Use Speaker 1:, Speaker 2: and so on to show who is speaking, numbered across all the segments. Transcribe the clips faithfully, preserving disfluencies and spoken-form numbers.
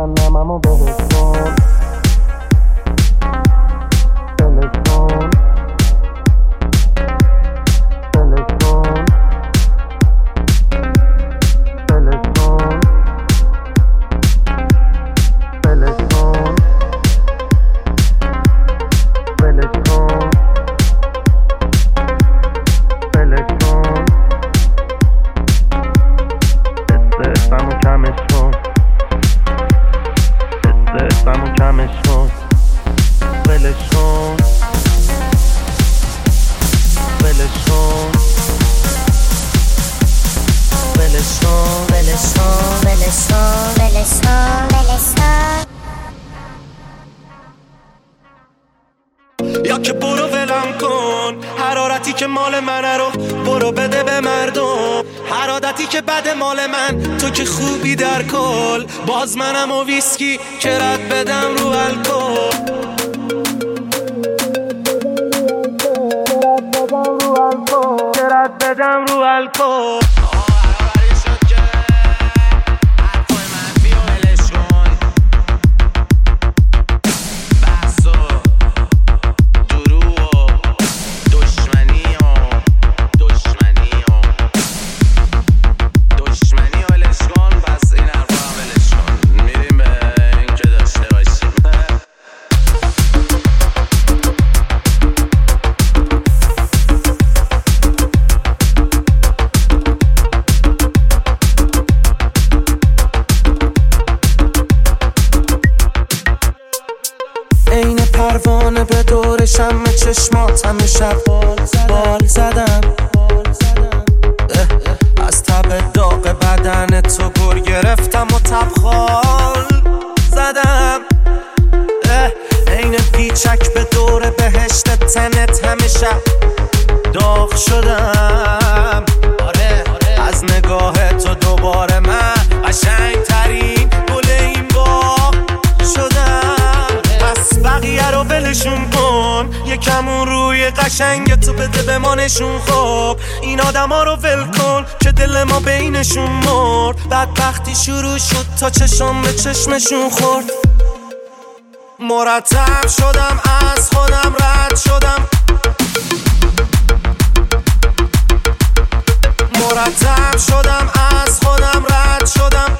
Speaker 1: جهنممو بهش کن بلش کن بلش کن بلش کن بلش کن بلش کن بلش کن استرسمو کمش کن استرسمو کمش کن بلش کن بلش کن بلش کن
Speaker 2: بلش کن بلش کن بلش کن بلش کن
Speaker 3: یا که برو ولم کن حرارتی که مال منه رو برو بده به مردم هر عادتی که بد مال من تو که خوبی در کل باز منم و ویسکی که رد بدم رو الکل که رد بدم رو الکل پروانه به دور شم چشمات همه شب بال زدم از تب داغ بدن تو گر گرفتم و تبخال زدم عین پیچک به دور بهشت تنت همه شب داغ شدم از نگاه تو دوباره من قشنگ ترین گل این باغ شدم پس بقیه رو ولشون کن یکمون روی قشنگ تو بده به ما نشون خب این آدم ها رو ول کن که دل ما بینشون مرد بدبختی شروع شد تا چشم به چشمشون خورد مرتب شدم از خودم رد شدم مرتب شدم از خودم رد شدم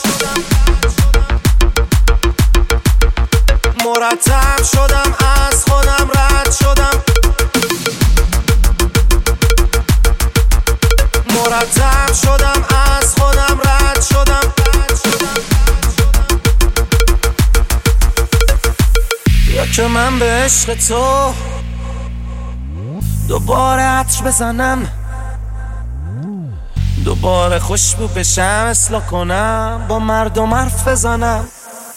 Speaker 3: مرتب شدم از خودم رد شدم مرتب شدم از خودم رد شدم یا که من به عشق تو دوباره عطر بزنم دوباره خوشبو بشم اصلاح کنم با مردم حرف بزنم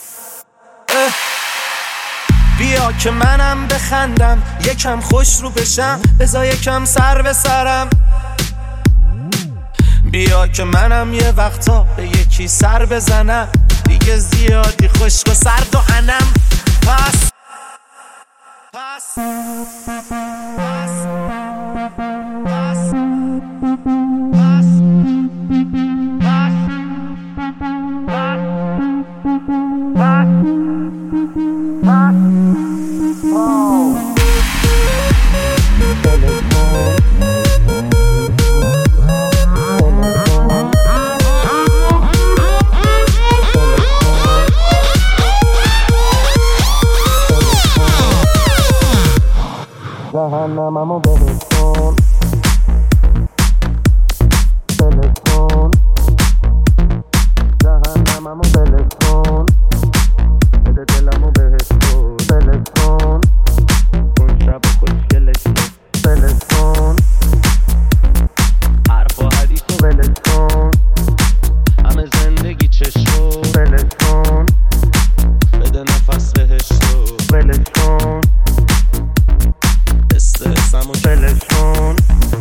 Speaker 3: بیا که منم بخندم یکم خوش رو بشم بذار یکم سر به سرم بیا که منم یه وقتا به یکی سر بزنم دیگه زیادی خشک و سرد و انم پس پس پس پس پس
Speaker 1: جهنممو بهش کن بلش کن جهنممو بلش کن بده دلمو بهش کن بلش کن اون شب خوشگلش بلش کن حرف و حدیثو بلش کن همه زندگی چشمو بلش کن بده نفس بهشتو بلش کن استرسمو بلش کن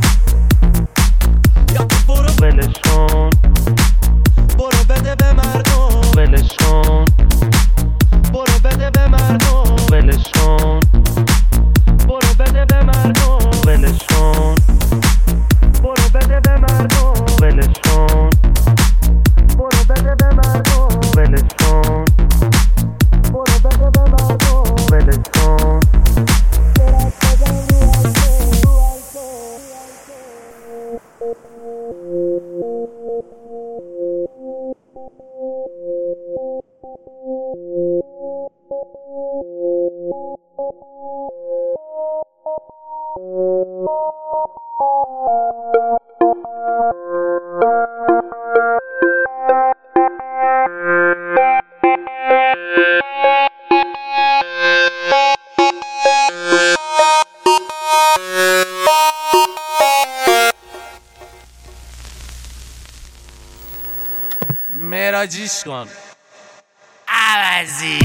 Speaker 3: یا برو
Speaker 1: بلش کن
Speaker 3: برو بده به مردم
Speaker 1: بلش کن
Speaker 3: برو بده به مردم
Speaker 1: بلش کن
Speaker 3: برو بده به مردم
Speaker 1: بلش کن
Speaker 3: برو بده به مردم
Speaker 1: بلش کن
Speaker 3: برو بده به مردم
Speaker 1: بلش کن
Speaker 3: کرجیش کن عوضی.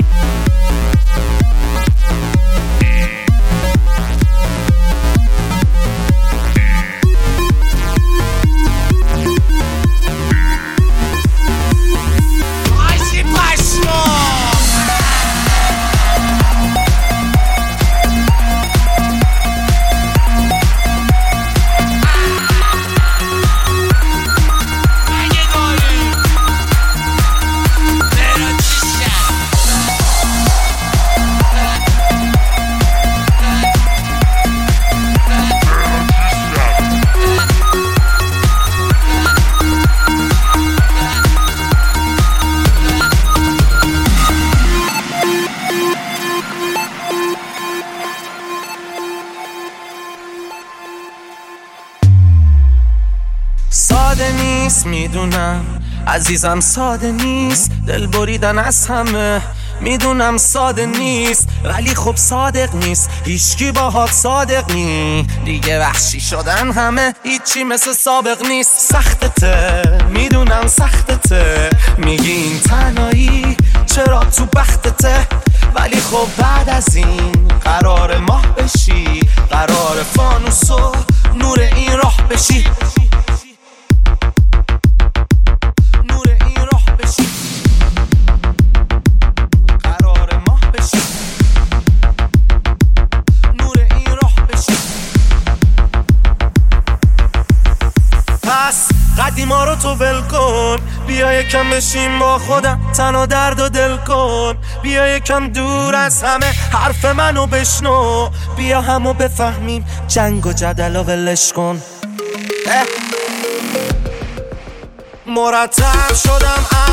Speaker 3: ساده نیست میدونم عزیزم، ساده نیست دل بریدن از همه، میدونم ساده نیست ولی خب صادق نیست، هیچکی باهات صادق نی دیگه، وحشی شدن همه، هیچی مثل سابق نیست. سختته میدونم سختته، میگی این تنهایی چرا تو بختته، ولی خب بعد از این قرار ماه بشی، قرار فانوس و نور این راه بشی، قدیما رو تو ول کن، بیا یکم بشین با خودم، تنها درد و دل کن، بیا یکم دور از همه حرف منو بشنو، بیا همو بفهمیم جنگ و جدل و ولش کن. مرتب شدم